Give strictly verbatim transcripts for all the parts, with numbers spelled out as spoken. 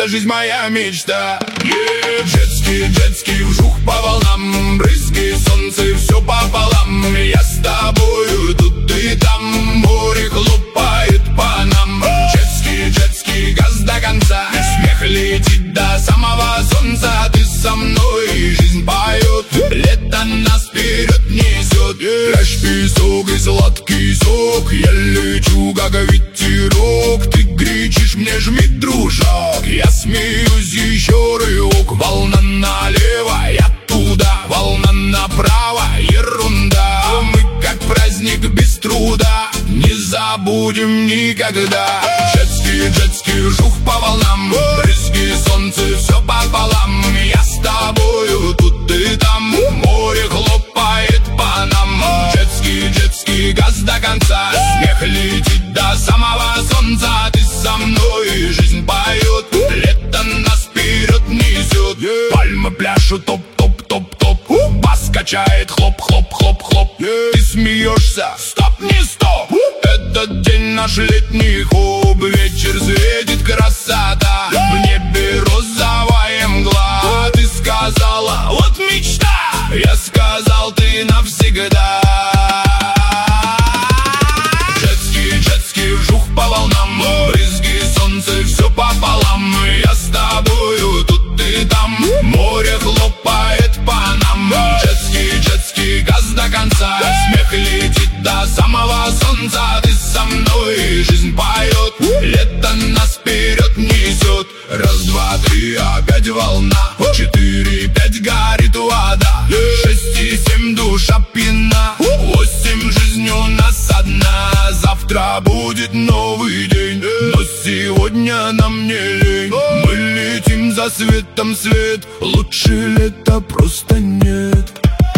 это жизнь моя мечта. Yeah. Джетский, джетский, вжух по волнам, брызги, солнце, все пополам. Я с тобою тут и там, море хлопает по нам. Джетский, джетский, газ до конца, смех летит до самого солнца. Ты со мной, жизнь поет, лето нас вперед несет. Пляж, песок и сладкий сок, я лечу как ветерок. Ты кричишь мне: жми, дружок. Я смеюсь, еще рывок. Волна налево, я туда, волна направо, ерунда. Мы как праздник без труда, не забудем никогда. Джетский, джетский, жух по волнам, брызги, солнце, все пополам. Я с тобою тут и там, море хлопает по нам. Джетский, джетский, газ до конца, смех летит до самого солнца. Ты со мной, жизнь поет, лето нас вперед несет. Yeah. Пальмы пляшут, топ-топ-топ-топ, бас качает, хлоп-хлоп-хлоп-хлоп. Yeah. Ты смеешься, стоп, не стоп. Этот день наш летний хоп, вечер светит красота. В небе розовая мгла. Ты сказала: вот мечта. Я сказал: ты навсегда. Джетский, джетский, вжух по волнам, брызги, солнце, все пополам. Я с тобою тут и там, море хлопает по нам. Джетский, джетский, газ до конца, смех летит до самого солнца. Ты со мной, жизнь поет, лето нас вперед несет. Раз, два, три, опять волна. Четыре, пять, горит вода. Шесть и семь, душа пьяна. Восемь, жизнь у нас одна. Завтра будет новый день, но сегодня нам не лень. Мы летим за светом свет, лучше лета просто нет.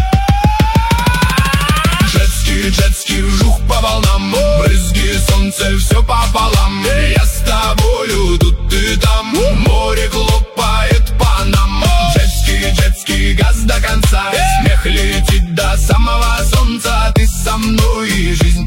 Джетский, джетский, вжух по волнам, брызги, солнце, все пополам. Я с тобою тут и там, море хлопает по нам. Джетский, джетский, газ до конца, смех летит до самого солнца. Ты со мной, жизнь